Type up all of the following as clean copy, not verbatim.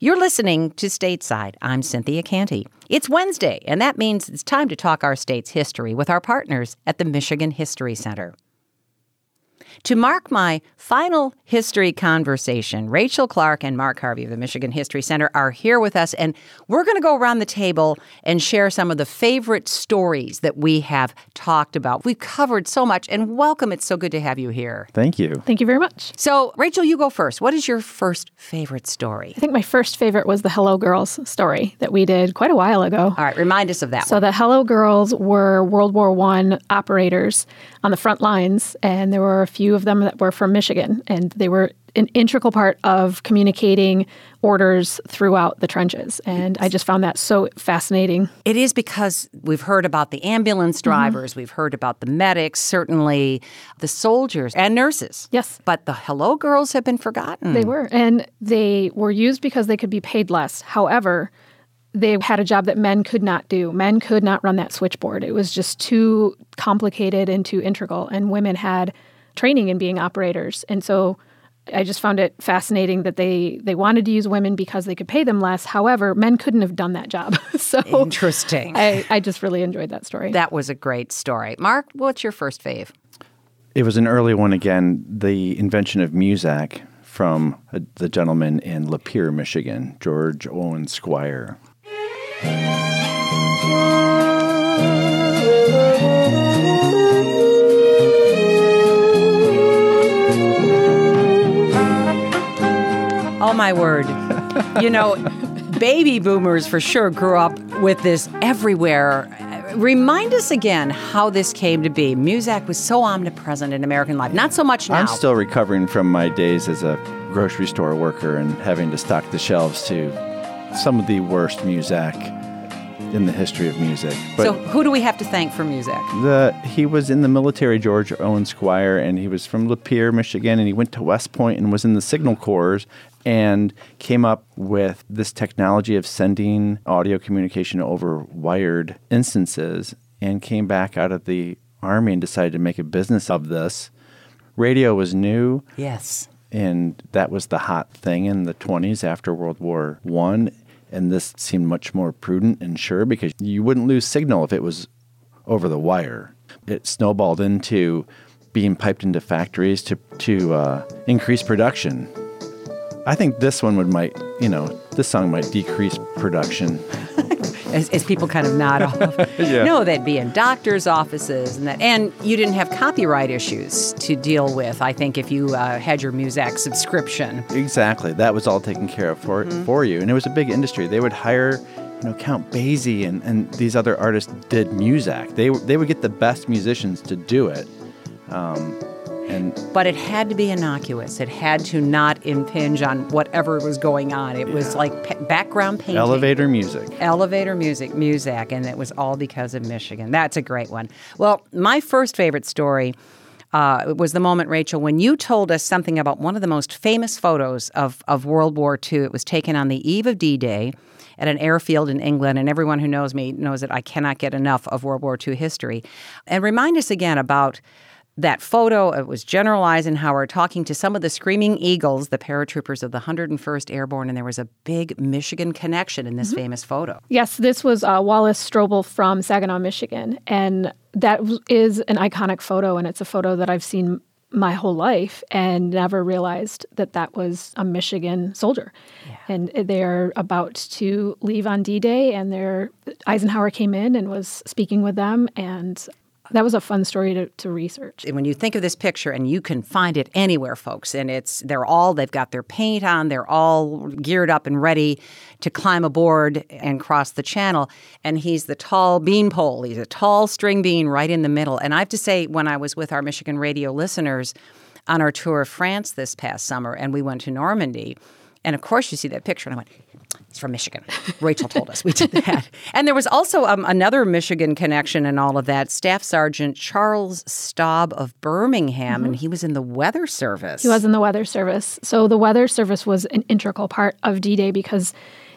You're listening to Stateside. I'm Cynthia Canty. It's Wednesday, and that means it's time to talk our state's history with our partners at the Michigan History Center. To mark my final history conversation, Rachel Clark and Mark Harvey of the Michigan History Center are here with us, and we're going to go around the table and share some of the favorite stories that we have talked about. We've covered so much, and welcome. It's so good to have you here. Thank you. Thank you very much. So, Rachel, you go first. What is your first favorite story? I think my first favorite was the Hello Girls story that we did quite a while ago. All right, remind us of that So one. the Hello Girls were World War I operators on the front lines, and there were a few of them that were from Michigan, and they were an integral part of communicating orders throughout the trenches. And I just found that so fascinating. It is because we've heard about the ambulance drivers, we've heard about the medics, certainly the soldiers and nurses. Yes. But the Hello Girls have been forgotten. They were. And they were used because they could be paid less. However, they had a job that men could not do. Men could not run that switchboard. It was just too complicated and too integral. And women had training in being operators. And so I just found it fascinating that they wanted to use women because they could pay them less. However, men couldn't have done that job. So Interesting. I just really enjoyed that story. That was a great story. Mark, what's your first fave? It was an early one again, the invention of Muzak from the gentleman in Lapeer, Michigan, George Owen Squire. Oh, my word. You know, baby boomers for sure grew up with this everywhere. Remind us again how this came to be. Muzak was so omnipresent in American life. Not so much now. I'm still recovering from my days as a grocery store worker and having to stock the shelves to some of the worst Muzak in the history of music. But so who do we have to thank for Muzak? He was in the military, George Owen Squire, and he was from Lapeer, Michigan, and he went to West Point and was in the Signal Corps and came up with this technology of sending audio communication over wired instances and came back out of the Army and decided to make a business of this. Radio was new. Yes. And that was the hot thing in the 20s after World War I. And this seemed much more prudent and sure because you wouldn't lose signal if it was over the wire. It snowballed into being piped into factories to increase production. I think this song might decrease production. As people kind of nod off. Yeah. No, they'd be in doctors' offices and you didn't have copyright issues to deal with, I think, if you had your Muzak subscription. Exactly. That was all taken care of for you. And it was a big industry. They would hire, Count Basie and these other artists did Muzak. They would get the best musicians to do it. But it had to be innocuous. It had to not impinge on whatever was going on. It was like background painting. Elevator music, Muzak, and it was all because of Michigan. That's a great one. Well, my first favorite story was the moment, Rachel, when you told us something about one of the most famous photos of World War II. It was taken on the eve of D-Day at an airfield in England, and everyone who knows me knows that I cannot get enough of World War II history. And remind us again about that photo. It was General Eisenhower talking to some of the Screaming Eagles, the paratroopers of the 101st Airborne, and there was a big Michigan connection in this famous photo. Yes, this was Wallace Strobel from Saginaw, Michigan, and that is an iconic photo, and it's a photo that I've seen my whole life and never realized that was a Michigan soldier. Yeah. And they're about to leave on D-Day, and Eisenhower came in and was speaking with them, and that was a fun story to research. When you think of this picture, and you can find it anywhere, folks, and they've got their paint on, they're all geared up and ready to climb aboard and cross the channel. And he's the tall beanpole. He's a tall string bean right in the middle. And I have to say, when I was with our Michigan radio listeners on our tour of France this past summer, and we went to Normandy, and of course you see that picture, and I went, he's from Michigan. Rachel told us we did that. And there was also another Michigan connection in all of that. Staff Sergeant Charles Staub of Birmingham, and he was in the Weather Service. He was in the Weather Service. So the Weather Service was an integral part of D-Day because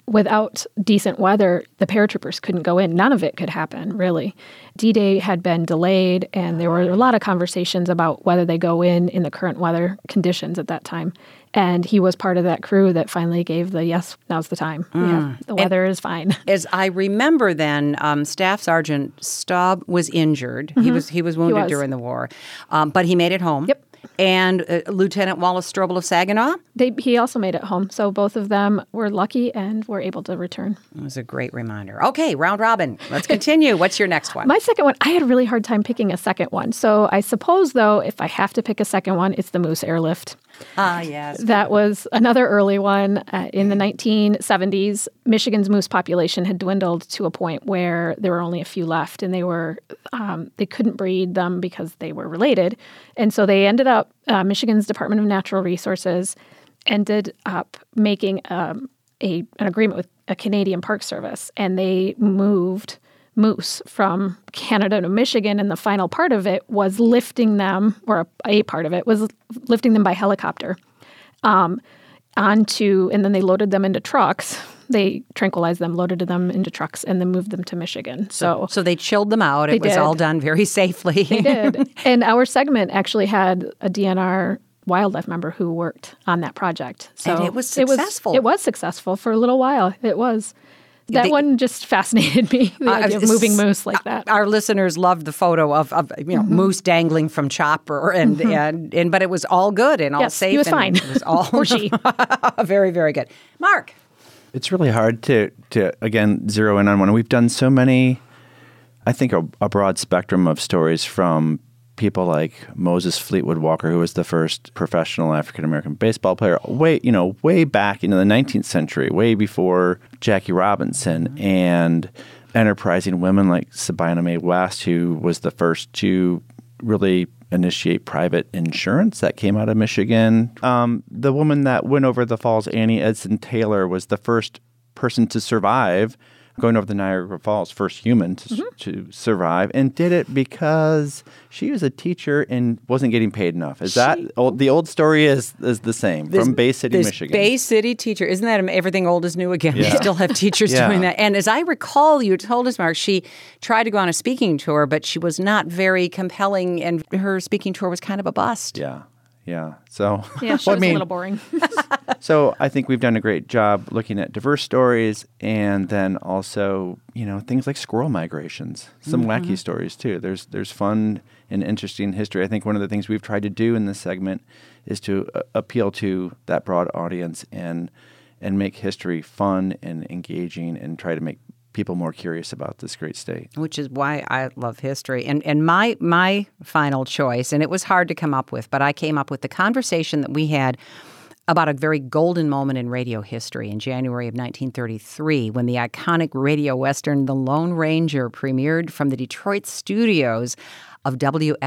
without decent weather, the paratroopers couldn't go in. None of it could happen, really. D-Day had been delayed, and there were a lot of conversations about whether they go in the current weather conditions at that time. And he was part of that crew that finally gave the, yes, now's the time. Yeah, the weather is fine. As I remember then, Staff Sergeant Staub was injured. He was wounded during the war, but he made it home. Yep. And Lieutenant Wallace Strobel of Saginaw? He also made it home. So both of them were lucky and were able to return. It was a great reminder. Okay, round robin. Let's continue. What's your next one? My second one, I had a really hard time picking a second one. So I suppose, though, if I have to pick a second one, it's the Moose Airlift. Ah, yes. That was another early one. In the 1970s, Michigan's moose population had dwindled to a point where there were only a few left, and they couldn't breed them because they were related. And so they ended up, Michigan's Department of Natural Resources ended up making an agreement with a Canadian Park Service, and they moved moose from Canada to Michigan, and the final part of it was lifting them, or a part of it was lifting them by helicopter and then they loaded them into trucks. They tranquilized them, loaded them into trucks, and then moved them to Michigan. So they chilled them out. It was all done very safely. They did. And our segment actually had a DNR wildlife member who worked on that project. So and it was successful. It was successful for a little while. It was. That one just fascinated me, the idea of moving moose like that. Our listeners loved the photo of moose dangling from chopper, and but it was all good and all safe. He was fine. It was all or she. Very, very good. Mark. It's really hard to again zero in on one. We've done so many, I think, a broad spectrum of stories from people like Moses Fleetwood Walker, who was the first professional African-American baseball player way back into the 19th century, way before Jackie Robinson, and enterprising women like Sabina Mae West, who was the first to really initiate private insurance that came out of Michigan. The woman that went over the falls, Annie Edson Taylor, was the first person to survive going over the Niagara Falls, first human to survive, and did it because she was a teacher and wasn't getting paid enough. The old story is the same from Bay City, Michigan. Bay City teacher. Isn't that everything old is new again? Yeah. We still have teachers doing that. And as I recall, you told us, Mark, she tried to go on a speaking tour, but she was not very compelling, and her speaking tour was kind of a bust. Yeah. So she was a little boring. So I think we've done a great job looking at diverse stories, and then also, things like squirrel migrations, some wacky stories too. There's fun and interesting history. I think one of the things we've tried to do in this segment is to appeal to that broad audience and make history fun and engaging, and try to make people more curious about this great state. Which is why I love history. And my final choice, and it was hard to come up with, but I came up with the conversation that we had about a very golden moment in radio history in January of 1933 when the iconic radio western The Lone Ranger premiered from the Detroit studios of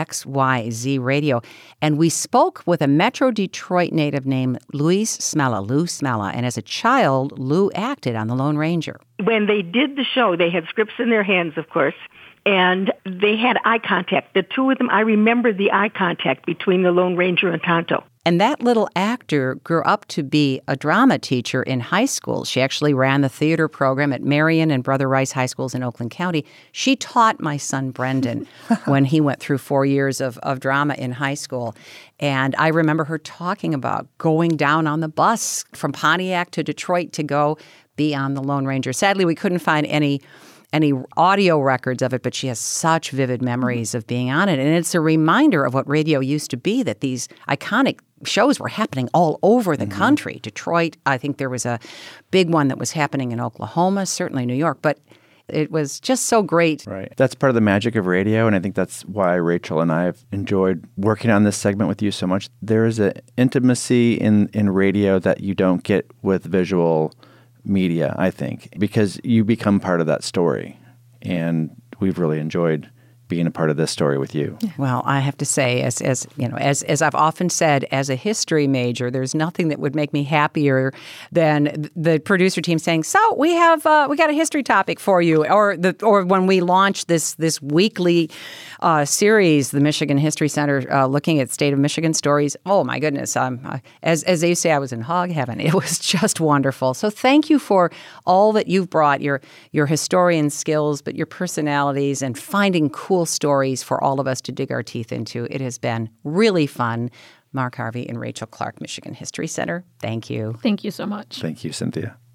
WXYZ Radio. And we spoke with a Metro Detroit native named Lou Smella. And as a child, Lou acted on The Lone Ranger. When they did the show, they had scripts in their hands, of course, and they had eye contact. The two of them, I remember the eye contact between the Lone Ranger and Tonto. And that little actor grew up to be a drama teacher in high school. She actually ran the theater program at Marion and Brother Rice High Schools in Oakland County. She taught my son Brendan when he went through 4 years of drama in high school. And I remember her talking about going down on the bus from Pontiac to Detroit to go be on the Lone Ranger. Sadly, we couldn't find any audio records of it, but she has such vivid memories of being on it. And it's a reminder of what radio used to be, that these iconic shows were happening all over the country. Detroit, I think there was a big one that was happening in Oklahoma, certainly New York, but it was just so great. Right. That's part of the magic of radio, and I think that's why Rachel and I have enjoyed working on this segment with you so much. There is an intimacy in radio that you don't get with visual media, I think, because you become part of that story. And we've really enjoyed being a part of this story with you. Well, I have to say, as you know, as I've often said, as a history major, there's nothing that would make me happier than the producer team saying, "So we got a history topic for you," or when we launch this weekly series, the Michigan History Center, looking at state of Michigan stories. Oh my goodness! As they say, I was in hog heaven. It was just wonderful. So thank you for all that you've brought, your historian skills, but your personalities, and finding cool stories for all of us to dig our teeth into. It has been really fun. Mark Harvey and Rachel Clark, Michigan History Center, thank you. Thank you so much. Thank you, Cynthia.